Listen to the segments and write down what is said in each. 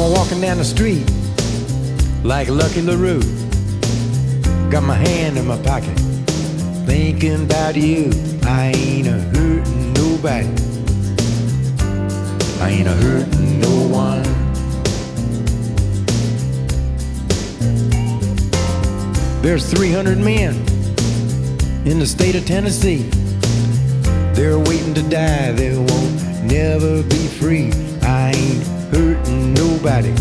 a walking down the street like Lucky LaRue. Got my hand in my pocket, thinking about you. I ain't a hurting nobody. I ain't a hurting no one. There's 300 men in the state of Tennessee. They're waiting to die, they won't never be free. I ain't hurting nobody.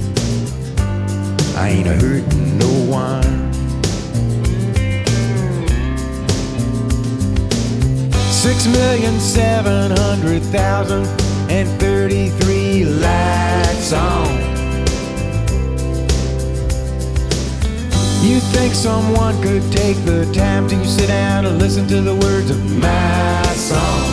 I ain't a hurting no one. 6,700,033 lights on. You think someone could take the time to sit down and listen to the words of my song?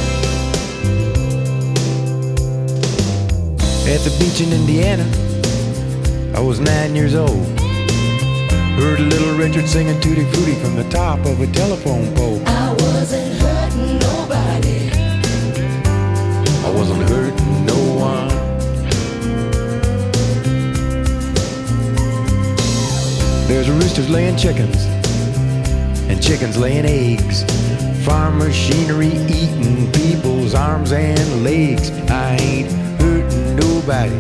At the beach in Indiana, I was 9 years old. Heard Little Richard singing Tutti Frutti from the top of a telephone pole. I wasn't hurting nobody. I wasn't hurting no one. There's roosters laying chickens and chickens laying eggs. Farm machinery eating people's arms and legs. I ain't hurting nobody.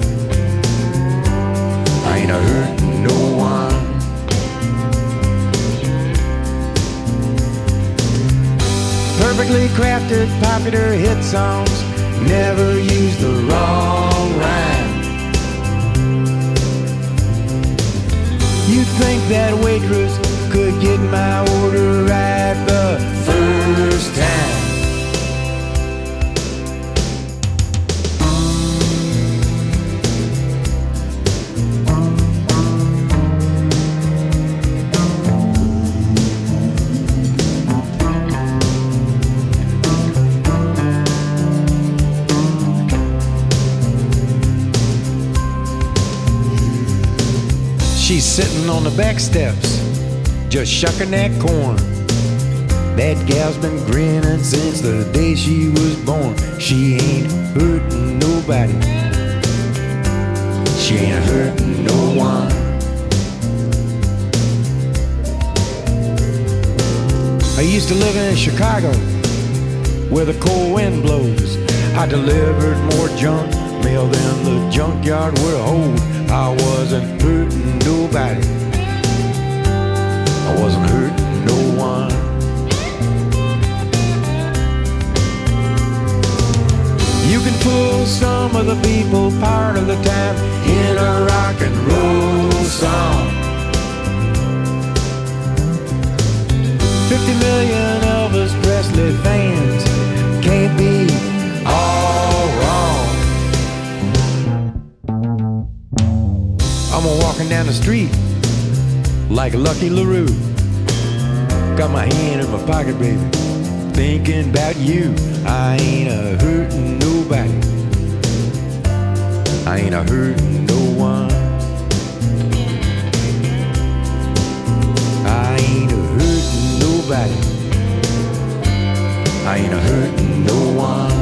I ain't a hurting no one. Perfectly crafted popular hit songs never use the wrong rhyme. You'd think that waitress could get my order right the first time. She's sitting on the back steps, just shucking that corn. That gal's been grinning since the day she was born. She ain't hurting nobody. She ain't hurting no one. I used to live in Chicago, where the cold wind blows. I delivered more junk mail than the junkyard would hold. I wasn't hurting nobody. I wasn't hurting no one. You can fool some of the people part of the time in a rock and roll song. 50 million Elvis Presley fans can't be all wrong. I'm walking down the street like Lucky LaRue. Got my hand in my pocket, baby, thinking about you. I ain't a hurting nobody. I ain't a hurting no one. I ain't a hurting nobody. I ain't a hurting no one.